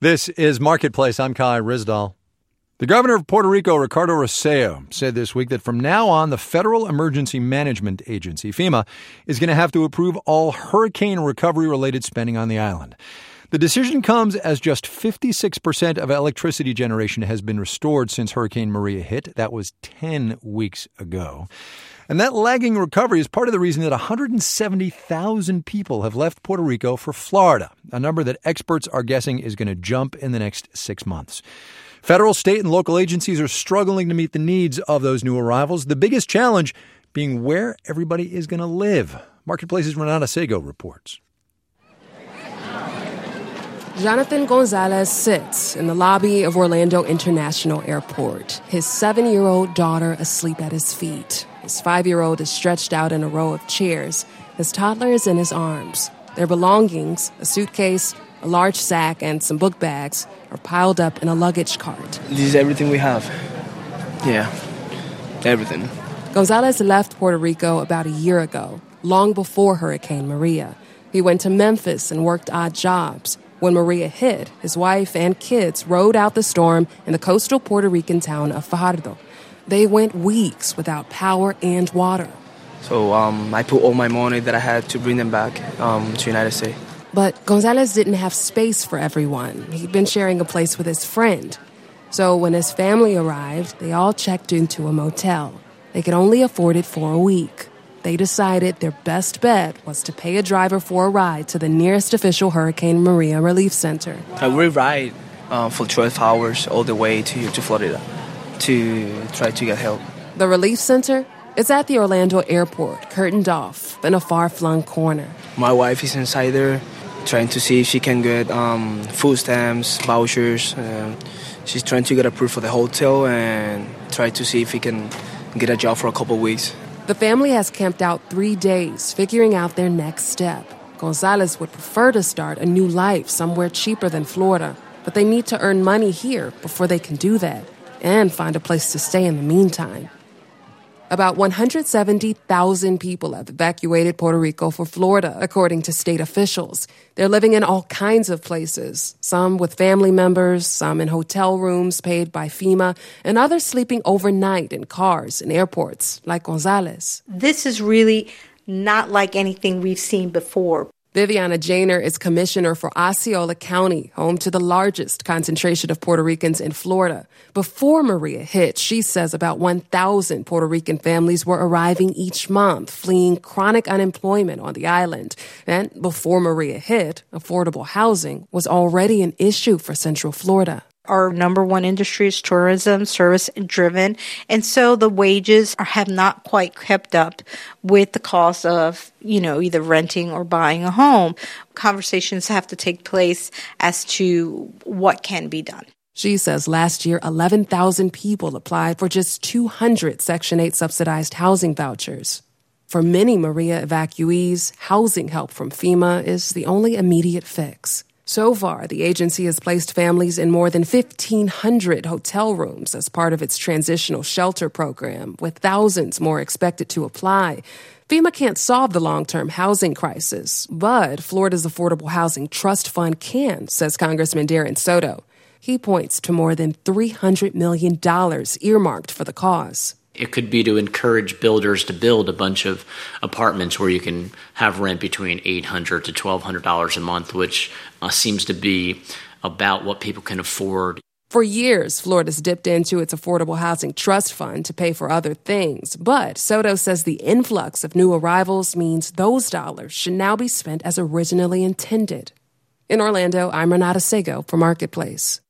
This is Marketplace. I'm Kai Ryssdal. The governor of Puerto Rico, Ricardo Rossello, said this week that from now on, the Federal Emergency Management Agency, FEMA, is going to have to approve all hurricane recovery-related spending on the island. The decision comes as just 56% of electricity generation has been restored since Hurricane Maria hit. That was 10 weeks ago. And that lagging recovery is part of the reason that 170,000 people have left Puerto Rico for Florida, a number that experts are guessing is going to jump in the next 6 months. Federal, state, and local agencies are struggling to meet the needs of those new arrivals, the biggest challenge being where everybody is going to live. Marketplace's Renata Sego reports. Jonathan Gonzalez sits in the lobby of Orlando International Airport, his 7-year-old daughter asleep at his feet. His 5-year-old is stretched out in a row of chairs. His toddler is in his arms. Their belongings, a suitcase, a large sack, and some book bags, are piled up in a luggage cart. This is everything we have. Yeah, everything. Gonzalez left Puerto Rico about a year ago, long before Hurricane Maria. He went to Memphis and worked odd jobs. When Maria hit, his wife and kids rode out the storm in the coastal Puerto Rican town of Fajardo. They went weeks without power and water. So I put all my money that I had to bring them back to the United States. But Gonzalez didn't have space for everyone. He'd been sharing a place with his friend. So when his family arrived, they all checked into a motel. They could only afford it for a week. They decided their best bet was to pay a driver for a ride to the nearest official Hurricane Maria Relief Center. We ride for 12 hours all the way to Florida to try to get help. The relief center? It's at the Orlando airport, curtained off in a far-flung corner. My wife is inside there trying to see if she can get food stamps, vouchers. She's trying to get approved for the hotel and try to see if he can get a job for a couple of weeks. The family has camped out 3 days, figuring out their next step. Gonzalez would prefer to start a new life somewhere cheaper than Florida, but they need to earn money here before they can do that and find a place to stay in the meantime. About 170,000 people have evacuated Puerto Rico for Florida, according to state officials. They're living in all kinds of places, some with family members, some in hotel rooms paid by FEMA, and others sleeping overnight in cars in airports, like Gonzalez. This is really not like anything we've seen before. Viviana Janer is commissioner for Osceola County, home to the largest concentration of Puerto Ricans in Florida. Before Maria hit, she says about 1,000 Puerto Rican families were arriving each month, fleeing chronic unemployment on the island. And before Maria hit, affordable housing was already an issue for Central Florida. Our number one industry is tourism, service-driven, and so the wages have not quite kept up with the cost of, either renting or buying a home. Conversations have to take place as to what can be done. She says last year, 11,000 people applied for just 200 Section 8 subsidized housing vouchers. For many Maria evacuees, housing help from FEMA is the only immediate fix. So far, the agency has placed families in more than 1,500 hotel rooms as part of its transitional shelter program, with thousands more expected to apply. FEMA can't solve the long-term housing crisis, but Florida's Affordable Housing Trust Fund can, says Congressman Darren Soto. He points to more than $300 million earmarked for the cause. It could be to encourage builders to build a bunch of apartments where you can have rent between $800 to $1,200 a month, which seems to be about what people can afford. For years, Florida's dipped into its Affordable Housing Trust Fund to pay for other things. But Soto says the influx of new arrivals means those dollars should now be spent as originally intended. In Orlando, I'm Renata Sego for Marketplace.